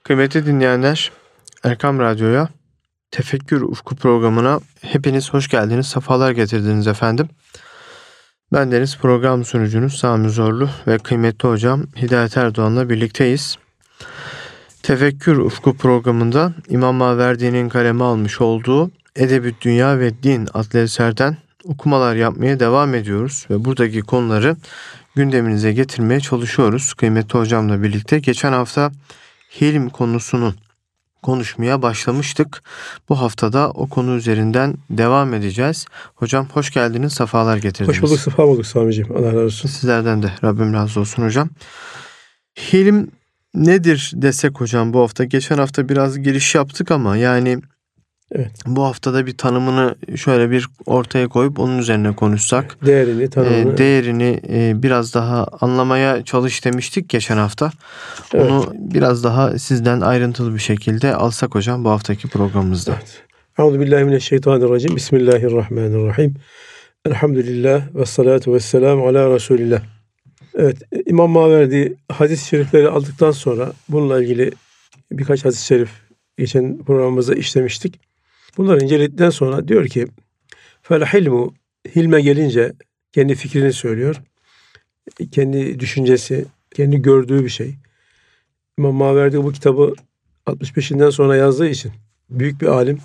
Kıymetli dinleyenler, Erkam Radyo'ya, Tefekkür Ufku programına hepiniz hoş geldiniz, sefalar getirdiniz efendim. Ben deniz program sunucunuz Sami Zorlu ve kıymetli hocam Hidayet Erdoğan'la birlikteyiz. Tefekkür Ufku programında İmam Maverdi'nin kaleme almış olduğu Edeb-i Dünya ve Din adlı eserden okumalar yapmaya devam ediyoruz ve buradaki konuları gündeminize getirmeye çalışıyoruz kıymetli hocamla birlikte. Geçen hafta hilm konusunu konuşmaya başlamıştık. Bu haftada o konu üzerinden devam edeceğiz. Hocam hoş geldiniz, sefalar getirdiniz. Hoş bulduk, sefa bulduk Sami'ciğim. Allah razı olsun. Sizlerden de Rabbim razı olsun hocam. Hilm nedir desek hocam bu hafta? Geçen hafta biraz giriş yaptık ama yani evet, bu haftada bir tanımını şöyle bir ortaya koyup onun üzerine konuşsak. Değerini, tanımını. Değerini biraz daha anlamaya çalış demiştik geçen hafta. Evet. Onu biraz daha sizden ayrıntılı bir şekilde alsak hocam bu haftaki programımızda. Evet. Euzubillahimineşşeytanirracim. Bismillahirrahmanirrahim. Elhamdülillah ve salatu ve selamu ala Resulillah. Evet, İmam Maverdi hadis-i şerifleri aldıktan sonra bununla ilgili birkaç hadis-i şerif geçen programımızda işlemiştik. Bunları inceledikten sonra diyor ki fel hilmu, hilme gelince kendi fikrini söylüyor. Kendi düşüncesi, kendi gördüğü bir şey. İmam Maverdi bu kitabı 65'inden sonra yazdığı için büyük bir alim.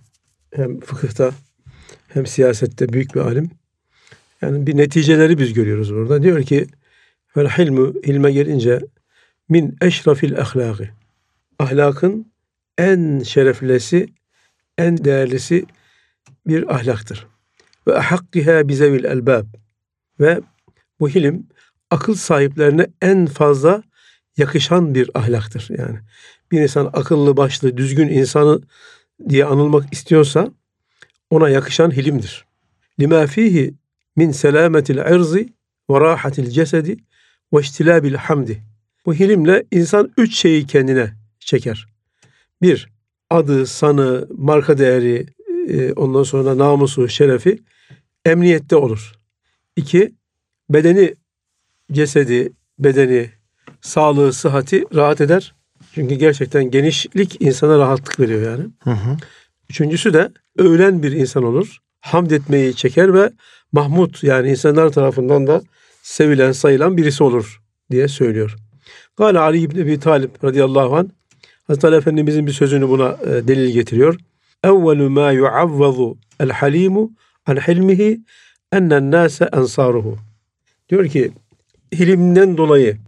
Hem fıkıhta hem siyasette büyük bir alim. Yani bir neticeleri biz görüyoruz burada. Diyor ki vel hilmu, hilme gelince min eşrafil ahlaki. Ahlakın en şereflisi, en değerlisi bir ahlaktır. Ve ahakkiha bizevil elbab. Ve bu hilim akıl sahiplerine en fazla yakışan bir ahlaktır. Yani bir insan akıllı başlı, düzgün insanı diye anılmak istiyorsa ona yakışan hilimdir. Lima fihi min selametil irzi ve rahatil cesedi ve iştilabil hamdi. Bu hilimle insan 3 şeyi kendine çeker. 1. Adı, sanı, marka değeri, ondan sonra namusu, şerefi emniyette olur. 2. Bedeni, cesedi, bedeni, sağlığı, sıhhati rahat eder. Çünkü gerçekten genişlik insana rahatlık veriyor yani. Üçüncüsü de övülen bir insan olur. Hamd etmeyi çeker ve mahmud, yani insanlar tarafından da sevilen, sayılan birisi olur diye söylüyor. Gâle Ali İbni Ebi Talib radıyallahu anh, Hazreti Ali Efendimizin bir sözünü buna delil getiriyor. Evvelu mâ yuavvazu el halimu an hilmihi ennen nâse ensaruhu. Diyor ki hilimden dolayı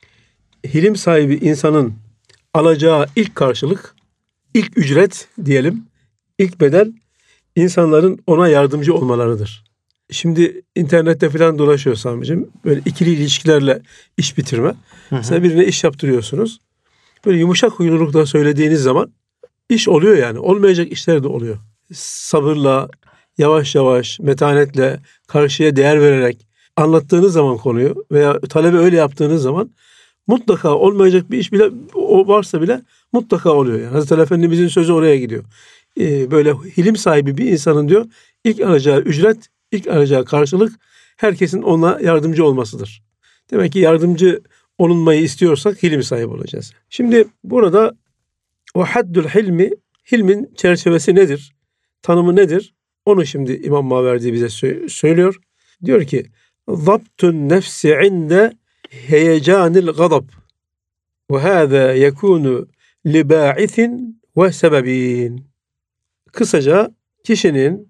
hilim sahibi insanın alacağı ilk karşılık, ilk ücret diyelim, ilk bedel insanların ona yardımcı olmalarıdır. Şimdi internette falan dolaşıyor Sami'ciğim. Böyle ikili ilişkilerle iş bitirme. Mesela birine iş yaptırıyorsunuz. Böyle yumuşak huylulukla söylediğiniz zaman iş oluyor yani. Olmayacak işler de oluyor. Sabırla, yavaş yavaş, metanetle, karşıya değer vererek anlattığınız zaman konuyu veya talebi öyle yaptığınız zaman mutlaka olmayacak bir iş bile o varsa bile mutlaka oluyor. Yani Hazreti Ali Efendimizin sözü oraya gidiyor. Böyle hilim sahibi bir insanın diyor ilk alacağı ücret, ilk alacağı karşılık herkesin ona yardımcı olmasıdır. Demek ki yardımcı olunmayı istiyorsak hilim sahibi olacağız. Şimdi burada o haddül hilmi, hilmin çerçevesi nedir? Tanımı nedir? Onu şimdi İmam Maverdi bize söylüyor. Diyor ki zaptun nefsi inde heyecanil gadab ve hâzâ yekûnu libâ'ithin ve sebebin. Kısaca kişinin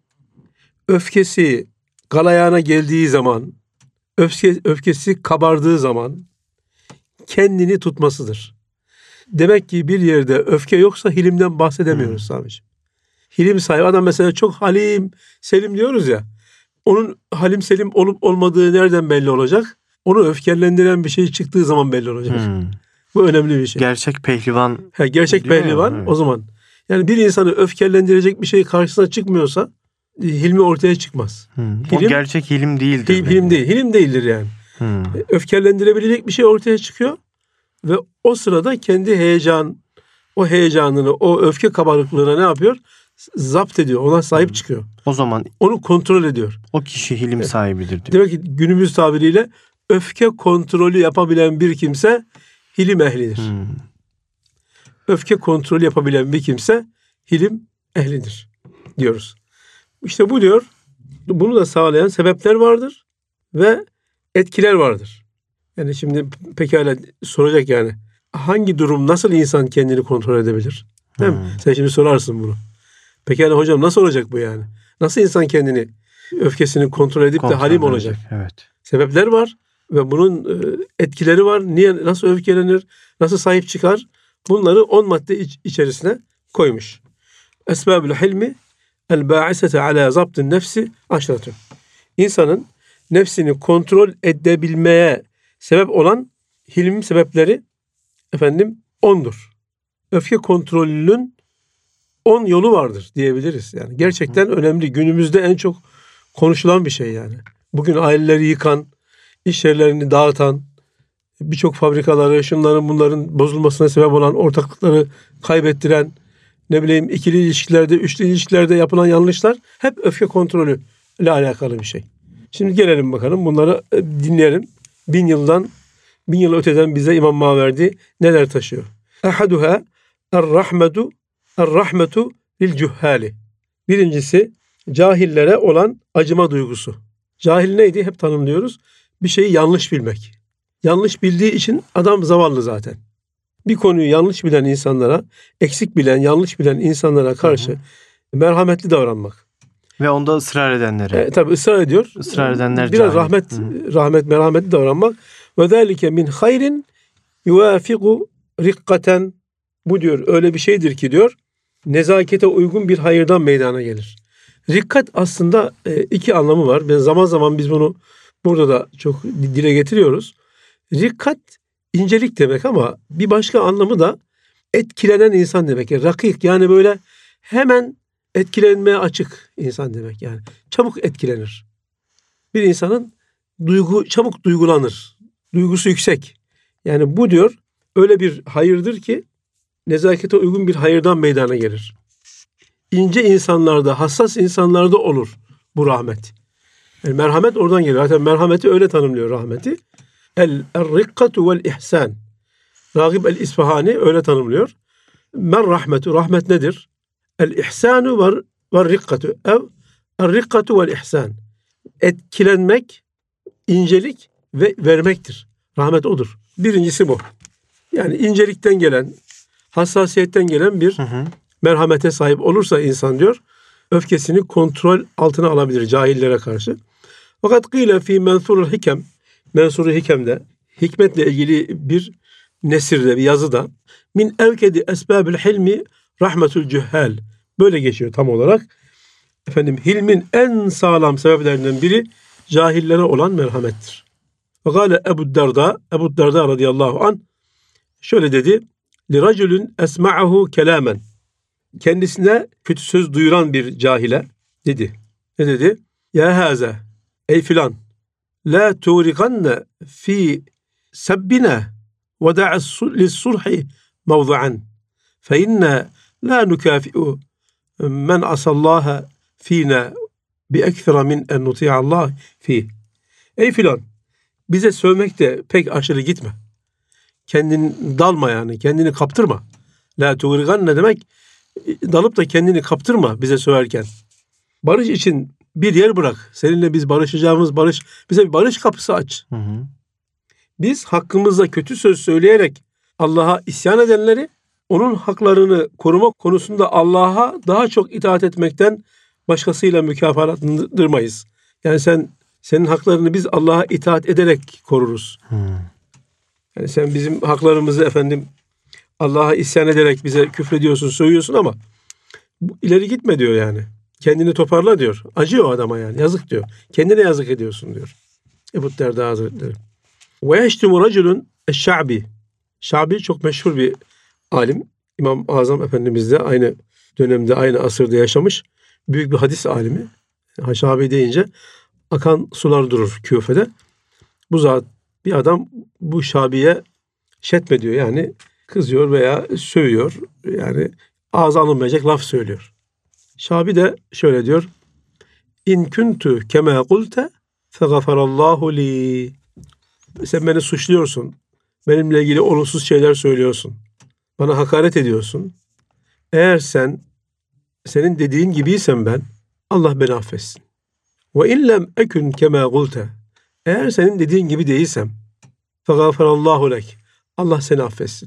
öfkesi galayana geldiği zaman, öfkesi kabardığı zaman kendini tutmasıdır. Demek ki bir yerde öfke yoksa hilimden bahsedemiyoruz Sami'ciğim. Hilim sahibi adam mesela çok halim, selim diyoruz ya. Onun halim selim olup olmadığı nereden belli olacak? Onu öfkelendiren bir şey çıktığı zaman belli olacak. Bu önemli bir şey. Gerçek pehlivan. Gerçek pehlivan evet. O zaman. Yani bir insanı öfkelendirecek bir şey karşısına çıkmıyorsa hilmi ortaya çıkmaz. O gerçek hilim değildir. Hilim değil. Hilim değildir yani. Öfkelendirebilecek bir şey ortaya çıkıyor ve o sırada kendi o heyecanını, o öfke kabarıklığına ne yapıyor? Zapt ediyor. Ona sahip çıkıyor. O zaman onu kontrol ediyor. O kişi hilim sahibidir diyor. Demek ki günümüz tabiriyle öfke kontrolü yapabilen bir kimse hilim ehlidir. öfke kontrolü yapabilen bir kimse hilim ehlidir diyoruz. İşte bu diyor, bunu da sağlayan sebepler vardır ve etkiler vardır. Yani şimdi pekala soracak yani. Hangi durum, nasıl insan kendini kontrol edebilir? Değil mi? Sen şimdi sorarsın bunu. Pekala hocam nasıl olacak bu yani? Nasıl insan kendini, öfkesini kontrol edip de halim olacak? Evet. Sebepler var ve bunun etkileri var. Niye, nasıl öfkelenir, nasıl sahip çıkar? Bunları 10 madde içerisine koymuş. Esbabül hilmi el-ba'isete ala zabtın nefsi aşratun. İnsanın nefsini kontrol edebilmeye sebep olan hilmin sebepleri 10'dur. Öfke kontrolünün 10 yolu vardır diyebiliriz. Yani gerçekten önemli. Günümüzde en çok konuşulan bir şey yani. Bugün aileleri yıkan, iş yerlerini dağıtan, birçok fabrikaları, şunların bunların bozulmasına sebep olan, ortaklıkları kaybettiren, ikili ilişkilerde, üçlü ilişkilerde yapılan yanlışlar hep öfke kontrolü ile alakalı bir şey. Şimdi gelelim bakalım bunları dinleyelim. 1000 yıl öteden bize İmam Maverdi neler taşıyor? Ahaduha er-rahmetu lil cuhali. Birincisi cahillere olan acıma duygusu. Cahil neydi? Hep tanımlıyoruz. Bir şeyi yanlış bilmek. Yanlış bildiği için adam zavallı zaten. Bir konuyu yanlış bilen insanlara, eksik bilen, yanlış bilen insanlara karşı merhametli davranmak. Ve onda ısrar edenlere. Tabii ısrar ediyor. Israr edenler biraz cahil. merhametli davranmak. Ve zâlike min hayrin yuvafigu rikkaten. Bu diyor öyle bir şeydir ki diyor nezakete uygun bir hayırdan meydana gelir. Rikkat aslında iki anlamı var. Ben zaman zaman biz bunu burada da çok dile getiriyoruz. Rikkat incelik demek ama bir başka anlamı da etkilenen insan demek. Yani rakik yani böyle hemen etkilenmeye açık insan demek yani. Çabuk etkilenir. Bir insanın çabuk duygulanır. Duygusu yüksek. Yani bu diyor öyle bir hayırdır ki nezakete uygun bir hayırdan meydana gelir. İnce insanlarda, hassas insanlarda olur bu rahmet. Yani merhamet oradan geliyor. Zaten merhameti öyle tanımlıyor rahmeti. El-rikkatu vel-ihsan. Ragib el-İsfahani öyle tanımlıyor. Rahmetu, rahmet nedir? El-ihsanu vel-rikkatu. El-rikkatu vel-ihsan. Etkilenmek, incelik ve vermektir. Rahmet odur. Birincisi bu. Yani incelikten gelen, hassasiyetten gelen bir merhamete sahip olursa insan diyor, öfkesini kontrol altına alabilir cahillere karşı. Fakat kıyle fi mensurul hikem, Mensur-u Hikem'de hikmetle ilgili bir nesirde, bir yazıda min evkedi esbabil hilmi rahmetul cühhal. Böyle geçiyor tam olarak. Hilmin en sağlam sebeplerinden biri cahillere olan merhamettir. Ve gâle Ebu Derda radıyallahu anh şöyle dedi. Liracülün esma'ahu kelamen. Kendisine kötü söz duyuran bir cahile dedi. Ne dedi? Ya haza, ey filan, la turikanne fi sebbina ve da'lis-sulhi mevdu'an. Fe inna la nukafi'u men asallaha fina bi ekthera min en nuti'allah fi. Ey filan, bize sövmekte pek aşırı gitme. Kendini dalma yani. Kendini kaptırma. La tuğrigan ne demek? Dalıp da kendini kaptırma bize söverken. Barış için bir yer bırak. Seninle biz barışacağımız bize bir barış kapısı aç. Biz hakkımızda kötü söz söyleyerek Allah'a isyan edenleri, onun haklarını koruma konusunda Allah'a daha çok itaat etmekten başkasıyla mükafatlandırmayız. Yani senin haklarını biz Allah'a itaat ederek koruruz. Yani sen bizim haklarımızı Allah'a isyan ederek bize küfrediyorsun, söylüyorsun ama ileri gitme diyor yani. Kendini toparla diyor. Acıyor adama yani. Yazık diyor. Kendine yazık ediyorsun diyor. Ebu Derda Hazretleri. Ve yeştimu racülün eşşa'bi. Şa'bi çok meşhur bir alim. İmam-ı Azam Efendimiz de aynı dönemde, aynı asırda yaşamış. Büyük bir hadis alimi. Şa'bi deyince akan sular durur Küfe'de. Bu zat bir adam bu Şabi'ye şetme diyor. Yani kızıyor veya sövüyor. Yani ağza alınmayacak laf söylüyor. Şabi de şöyle diyor. İn kuntu kema kulte fegafarallahu li. Sen beni suçluyorsun. Benimle ilgili olumsuz şeyler söylüyorsun. bana hakaret ediyorsun. Eğer senin dediğin gibiysem ben, Allah beni affetsin. Ve illem ekün kema gulte. Eğer senin dediğin gibi değilsem, fegâferallâhu lek. Allah seni affetsin.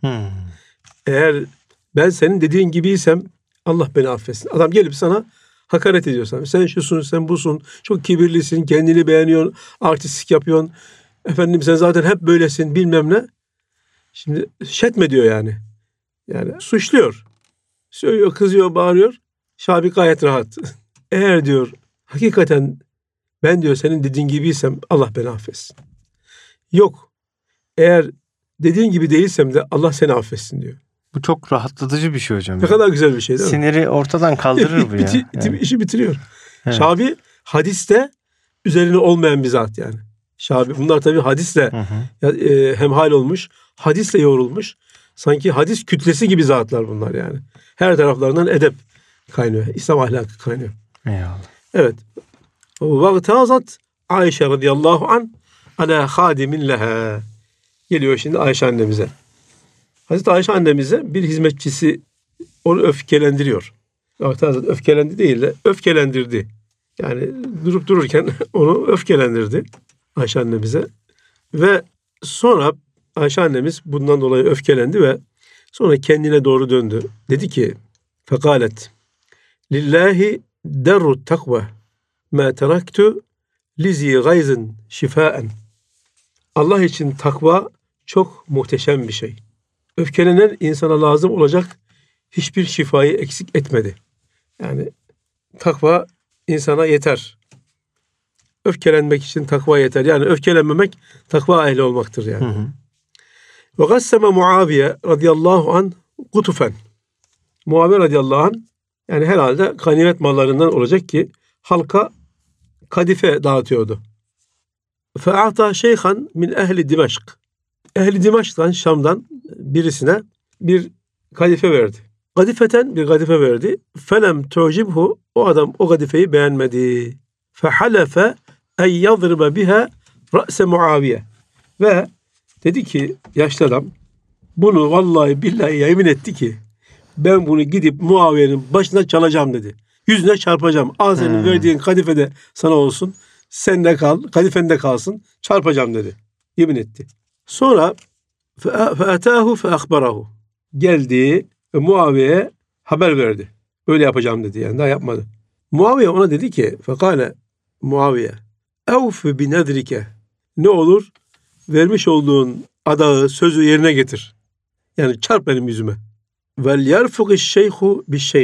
Eğer ben senin dediğin gibiysem, Allah beni affetsin. Adam gelip sana hakaret ediyorsan, sen şusun, sen busun, çok kibirlisin, kendini beğeniyorsun, artistlik yapıyorsun. Efendim sen zaten hep böylesin, bilmem ne. Şimdi şetme diyor yani. Yani suçluyor. Söylüyor, kızıyor, bağırıyor. Şabi gayet rahat. Eğer diyor, hakikaten ben diyor senin dediğin gibiysem Allah beni affetsin. Yok. Eğer dediğin gibi değilsem de Allah seni affetsin diyor. Bu çok rahatlatıcı bir şey hocam. Ne kadar güzel bir şey değil mi? Siniri ortadan kaldırır bu ya. Yani. İşi bitiriyor. Evet. Şabi hadiste üzerine olmayan bir zat yani. Şabi bunlar tabii hadisle hemhal olmuş. Hadisle yoğrulmuş. Sanki hadis kütlesi gibi zatlar bunlar yani. Her taraflarından edep kaynıyor. İslam ahlakı kaynıyor. Eyvallah. Evet. وَغْتَازَتْ Ayşe radıyallahu an ala hadimin leha. Geliyor şimdi Ayşe annemize. Hazreti Ayşe annemize bir hizmetçisi onu öfkelendiriyor. Zaten öfkelendi değil de öfkelendirdi. Yani durup dururken onu öfkelendirdi Ayşe annemize. Ve sonra Ayşe annemiz bundan dolayı öfkelendi ve sonra kendine doğru döndü. Dedi ki fekalet lillahi derru takva ma teraktu lizi gayzin şifaen. Allah için takva çok muhteşem bir şey. Öfkelenen insana lazım olacak hiçbir şifayı eksik etmedi. Yani takva insana yeter. Öfkelenmek için takva yeter. Yani öfkelenmemek takva ehli olmaktır yani. Ve gasseme Muaviye radıyallahu an kutufen. Muaviye radıyallahu an yani herhalde ganimet mallarından olacak ki halka kadife dağıtıyordu. Fe'ata şeyhan min ehli Dimeşk. Ehli Dimeşk'tan Şam'dan birisine bir kadife verdi. Kadifeten bir kadife verdi. Felem tu'cibhu, o adam o kadifeyi beğenmedi. Fehalefe en yadribe biha ra'se Muaviye. Ve dedi ki yaşlı adam bunu vallahi billahi yemin etti ki ben bunu gidip Muaviye'nin başına çalacağım dedi. Yüzüne çarpacağım. Al senin verdiğin kadife de sana olsun. Sen de kal, kadifen de kalsın. Çarpacağım dedi. Yemin etti. Sonra fe'atahu fe'akbarahu. Geldi ve Muaviye'ye haber verdi. Böyle yapacağım dedi yani daha yapmadı. Muaviye ona dedi ki fekale Muaviye evfi bi nedrike. Ne olur vermiş olduğun adağı, sözü yerine getir. Yani çarp benim yüzüme. Vel yerfukiş şeyhu bi şeyh.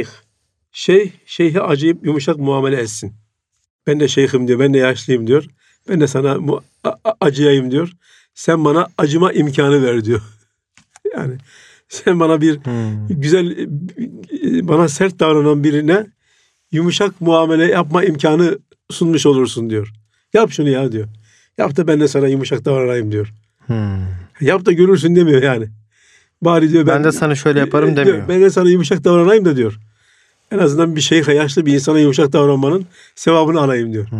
Şeyhe acıyıp yumuşak muamele etsin. Ben de şeyhim diyor, ben de yaşlıyım diyor. Ben de sana acıyayım diyor. Sen bana acıma imkanı ver diyor. Yani sen bana bir güzel, bana sert davranan birine yumuşak muamele yapma imkanı sunmuş olursun diyor. Yap şunu ya diyor. Yap da ben de sana yumuşak davranayım diyor. Yap da görürsün demiyor yani. Bari diyor ben de sana şöyle yaparım demiyor. Diyor, ben de sana yumuşak davranayım da diyor. En azından bir şeyhe, yaşlı bir insana yumuşak davranmanın sevabını alayım diyor.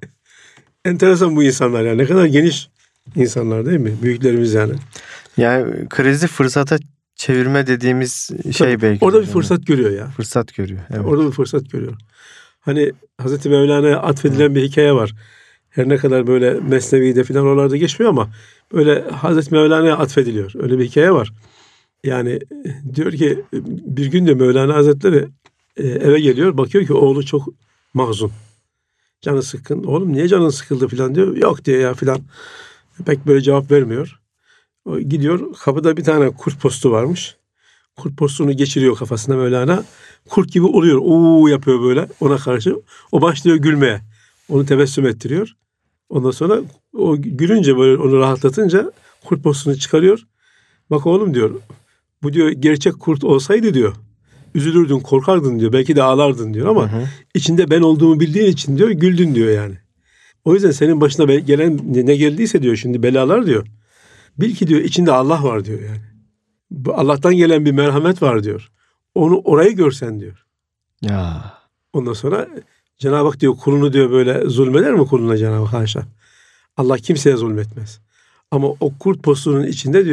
Enteresan bu insanlar yani. Ne kadar geniş insanlar değil mi? Büyüklerimiz yani. Yani krizi fırsata çevirme dediğimiz şey belki. Orada bir fırsat görüyor ya. Fırsat görüyor. Evet. Orada bir fırsat görüyor. Hani Hazreti Mevlana'ya atfedilen bir hikaye var. Her ne kadar böyle Mesnevi'de falan oralarda geçmiyor ama böyle Hazreti Mevlana'ya atfediliyor. Öyle bir hikaye var. Yani diyor ki bir gün de Mevlana Hazretleri eve geliyor. Bakıyor ki oğlu çok mahzun. Canı sıkkın. Oğlum niye canın sıkıldı falan diyor. Yok diyor ya falan. Pek böyle cevap vermiyor. O gidiyor. Kapıda bir tane kurt postu varmış. Kurt postunu geçiriyor kafasına Mevlana. Kurt gibi oluyor. Uuu yapıyor böyle ona karşı. O başlıyor gülmeye. Onu tebessüm ettiriyor. Ondan sonra o gülünce böyle onu rahatlatınca kurt postunu çıkarıyor. Bak oğlum diyor. Bu diyor gerçek kurt olsaydı diyor. Üzülürdün, korkardın diyor. Belki de ağlardın diyor ama içinde ben olduğumu bildiğin için diyor güldün diyor yani. O yüzden senin başına gelen ne geldiyse diyor şimdi belalar diyor. Bil ki diyor içinde Allah var diyor yani. Allah'tan gelen bir merhamet var diyor. Onu orayı görsen diyor. Ya. Ondan sonra Cenab-ı Hak diyor kulunu diyor böyle zulmeder mi kuluna Cenab-ı Hak? Haşa. Allah kimseye zulmetmez. Ama o kurt postunun içinde diyor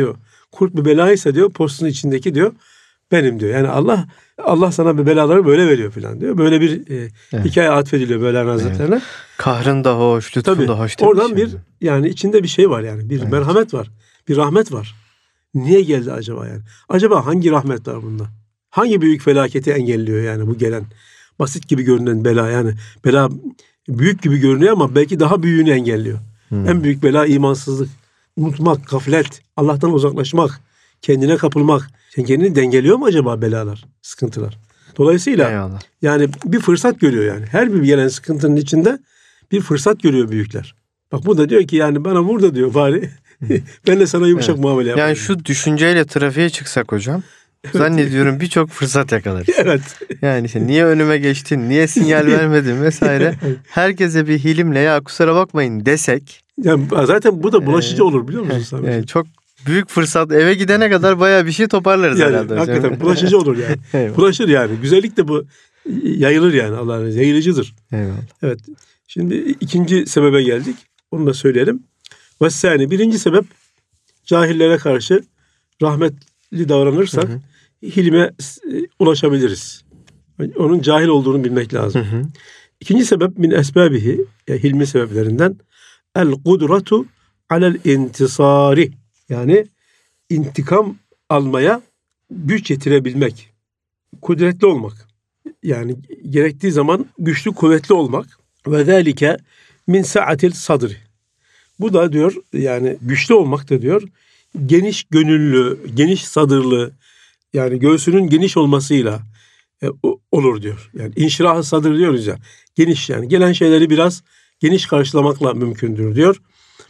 kurt bir belaysa diyor, postunun içindeki diyor benim diyor. Yani Allah sana bir belaları böyle veriyor falan diyor. Böyle bir hikaye atfediliyor Mevlana Hazretlerine. Evet. Kahrın da hoş, lütfun Tabii, da hoş. oradan bir yani içinde bir şey var yani. Bir merhamet var. Bir rahmet var. Niye geldi acaba yani? Acaba hangi rahmet var bunda? Hangi büyük felaketi engelliyor yani bu gelen? Basit gibi görünen bela yani. Bela büyük gibi görünüyor ama belki daha büyüğünü engelliyor. En büyük bela imansızlık, unutmak, gaflet, Allah'tan uzaklaşmak, kendine kapılmak. Sen kendini dengeliyor mu acaba belalar, sıkıntılar? Dolayısıyla Eyvallah. yani bir fırsat görüyor yani. Her bir gelen sıkıntının içinde bir fırsat görüyor büyükler. Bak bu da diyor ki yani bana vur da diyor bari. Ben de sana yumuşak muamele yapayım. Yani şu düşünceyle trafiğe çıksak hocam, zannediyorum birçok fırsat yakalarız. Evet. Yani işte niye önüme geçtin, niye sinyal vermedin vesaire. Herkese bir hilimle ya kusura bakmayın desek. Yani zaten bu da bulaşıcı olur biliyor musun Sami? Yani çok büyük fırsat, eve gidene kadar bayağı bir şey toparlarız yani, herhalde hocam. hakikaten bulaşıcı olur yani. Eyvallah. Bulaşır yani. Güzellik de bu yayılır yani Allah'ın izniyle. Yayılıcıdır. Eyvallah. Evet. Şimdi ikinci sebebe geldik. Onu da söyleyelim. Vessani, birinci sebep cahillere karşı rahmetli davranırsak hilme ulaşabiliriz. Onun cahil olduğunu bilmek lazım. İkinci sebep min esbabihi, yani hilmi sebeplerinden el kudretu alel intisari, yani intikam almaya güç yetirebilmek, kudretli olmak. Yani gerektiği zaman güçlü, kuvvetli olmak. Ve zâlike min sa'atil sadri. Bu da diyor yani güçlü olmak da diyor geniş gönüllü, geniş sadırlı, yani göğsünün geniş olmasıyla olur diyor. Yani inşirah-ı sadır diyoruz ya. Geniş yani. Gelen şeyleri biraz geniş karşılamakla mümkündür diyor.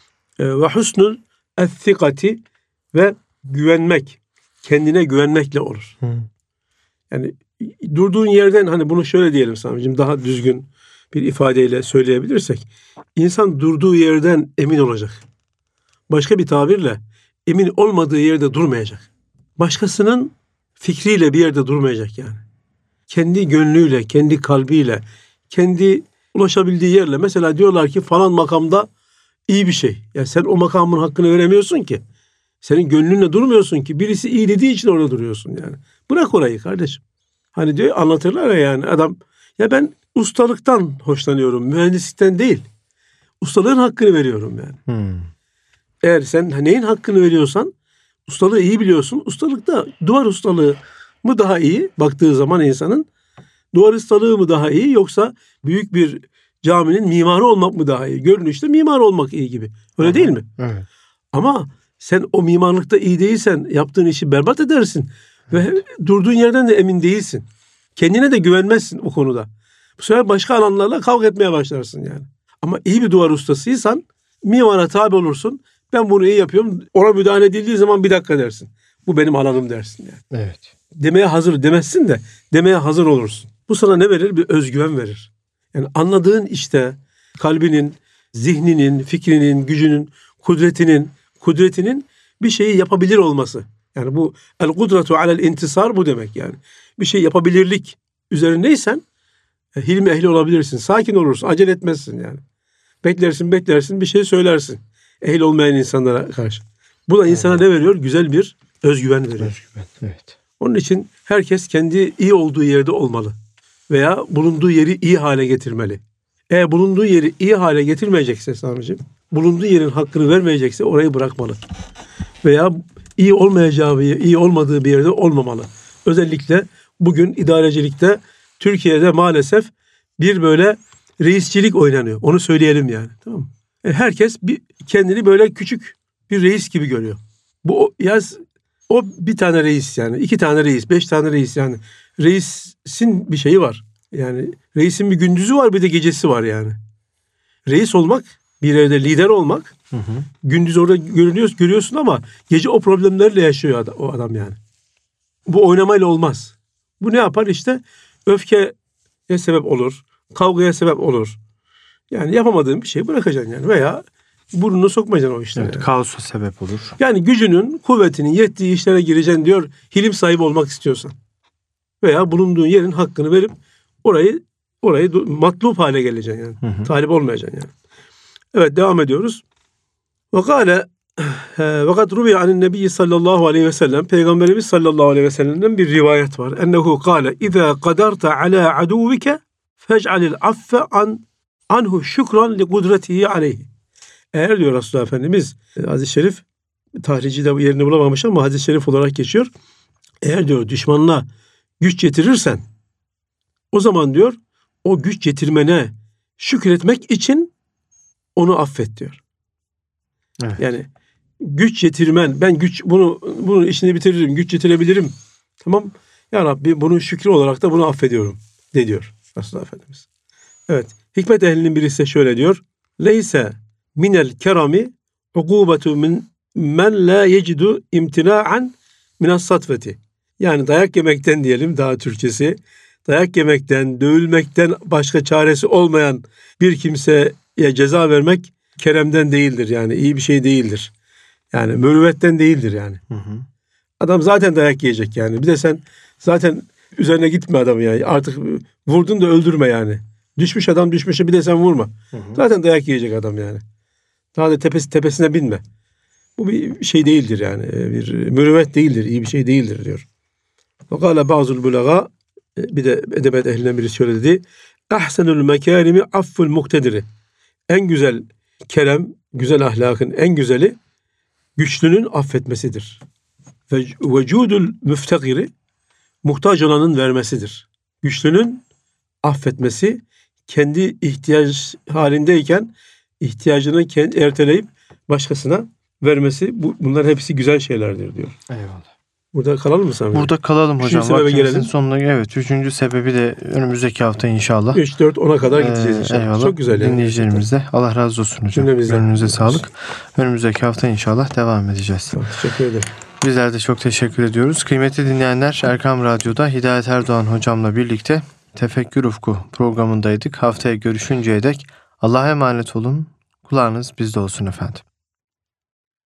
Ve husnul ettikati, ve güvenmek. Kendine güvenmekle olur. Yani durduğun yerden, hani bunu şöyle diyelim Sami'cim, daha düzgün bir ifadeyle söyleyebilirsek, insan durduğu yerden emin olacak. Başka bir tabirle emin olmadığı yerde durmayacak. Başkasının fikriyle bir yerde durmayacak yani. Kendi gönlüyle, kendi kalbiyle, kendi ulaşabildiği yerle. Mesela diyorlar ki falan makamda iyi bir şey. Yani sen o makamın hakkını veremiyorsun ki. Senin gönlünle durmuyorsun ki. Birisi iyi dediği için orada duruyorsun yani. Bırak orayı kardeşim. Hani diyor, anlatırlar ya yani adam, ya ben ustalıktan hoşlanıyorum, mühendislikten değil. Ustalığın hakkını veriyorum yani. Eğer sen neyin hakkını veriyorsan, ustalığı iyi biliyorsun. Ustalıkta duvar ustalığı mı daha iyi baktığı zaman insanın, duvar ustalığı mı daha iyi, yoksa büyük bir caminin mimarı olmak mı daha iyi? Görünüşte mimar olmak iyi gibi. Öyle değil mi? Evet. Ama sen o mimarlıkta iyi değilsen yaptığın işi berbat edersin. Ve durduğun yerden de emin değilsin. Kendine de güvenmezsin o konuda. Bu sefer başka alanlarla kavga etmeye başlarsın yani. Ama iyi bir duvar ustasıysan mimara tabi olursun. Ben bunu iyi yapıyorum. Ona müdahale edildiği zaman bir dakika dersin. Bu benim alanım dersin yani. Evet. Demeye hazır demezsin de demeye hazır olursun. Bu sana ne verir? Bir özgüven verir. Yani anladığın işte kalbinin, zihninin, fikrinin, gücünün, kudretinin bir şeyi yapabilir olması. Yani bu el kudretu alel intisar bu demek yani. Bir şey yapabilirlik üzerindeysen hilmi ehli olabilirsin. Sakin olursun. Acele etmezsin yani. Beklersin bir şey söylersin. Ehil olmayan insanlara karşı. Bu da insana ne veriyor? Güzel bir özgüven veriyor. Özgüven. Evet. Onun için herkes kendi iyi olduğu yerde olmalı. Veya bulunduğu yeri iyi hale getirmeli. Eğer bulunduğu yeri iyi hale getirmeyecekse Sami'ciğim, bulunduğu yerin hakkını vermeyecekse orayı bırakmalı. Veya iyi olmadığı bir yerde olmamalı. Özellikle bugün idarecilikte Türkiye'de maalesef bir böyle reisçilik oynanıyor. Onu söyleyelim yani. Tamam mı? Herkes kendini böyle küçük bir reis gibi görüyor. O bir tane reis yani. 2 tane reis, 5 tane reis yani. Reisin bir şeyi var. Yani reisin bir gündüzü var, bir de gecesi var yani. Reis olmak, bir yerde lider olmak, gündüz orada görüyorsun ama gece o problemlerle yaşıyor o adam yani. Bu oynamayla olmaz. Bu ne yapar işte? Öfkeye sebep olur, kavgaya sebep olur. Yani yapamadığın bir şeyi bırakacaksın yani. Veya burnunu sokmayacaksın o işlere. Evet, yani. kaosa sebep olur. Yani gücünün, kuvvetinin yettiği işlere gireceksin diyor. Hilim sahibi olmak istiyorsan. Veya bulunduğun yerin hakkını verip orayı matlup hale geleceksin yani. Talip olmayacaksın yani. Evet, devam ediyoruz. Ve kâle Fakat ruviye anin nebiyyi sallallahu aleyhi ve sellem, Peygamberimiz sallallahu aleyhi ve sellem'den bir rivayet var. Ennehu kâle izâ kadarta alâ aduvike fec'alil affe anhu şükran li kudretihi aleyhi. Eğer diyor Resulullah Efendimiz, hadis-i şerif tahrici de yerini bulamamış ama hadis-i şerif olarak geçiyor. Eğer diyor düşmanına güç getirirsen, o zaman diyor o güç getirmene şükretmek için onu affet diyor. Evet. Yani güç getirmen, ben bunun işini bitiririm, güç getirebilirim. Tamam. Ya Rabbi bunun şükrü olarak da bunu affediyorum de diyor Resulullah Efendimiz. Evet. Hikmet ehlinin birisi şöyle diyor. Leyse minel kerami ukubetu men la yecidu imtina'an minas satveti. Yani dayak yemekten diyelim, daha Türkçesi. Dayak yemekten, dövülmekten başka çaresi olmayan bir kimseye ceza vermek keremden değildir, yani iyi bir şey değildir. Yani mürüvvetten değildir yani. Hı hı. Adam zaten dayak yiyecek yani. Bir de sen zaten üzerine gitme adamı yani. Artık vurdun da öldürme yani. Düşmüş adam düşmüşe bir de sen vurma. Hı hı. Zaten dayak yiyecek adam yani. Daha da tepesine binme. Bu bir şey değildir yani. Bir mürüvvet değildir, iyi bir şey değildir diyor. Fakale bazul bulaga, bir de edebiyat ehlinden biri şöyle dedi. Ahsenul mekarimi afful muktediri. En güzel kerem, güzel ahlakın en güzeli güçlünün affetmesidir. Ve vecudul müftekiri, muhtaç olanın vermesidir. Güçlünün affetmesi, kendi ihtiyaç halindeyken ihtiyacını erteleyip başkasına vermesi, bunlar hepsi güzel şeylerdir diyor. Eyvallah. Burada kalalım mı Sami? Burada kalalım hocam. Üçüncü sebebe Vaktimizin gelelim. sonuna, evet. Üçüncü sebebi de önümüzdeki hafta inşallah. 3, 4, 10'a kadar gideceğiz inşallah. Eyvallah. Çok güzel yani. Dinleyicilerimiz de Allah razı olsun hocam. Cümlemizden. Önünüze sağlık. Önümüzdeki hafta inşallah devam edeceğiz. Çok teşekkür ederim. Bizler de çok teşekkür ediyoruz. Kıymetli dinleyenler, Erkam Radyo'da Hidayet Erdoğan hocamla birlikte Tefekkür Ufku programındaydık. Haftaya görüşünceye dek Allah'a emanet olun. Kulağınız bizde olsun efendim.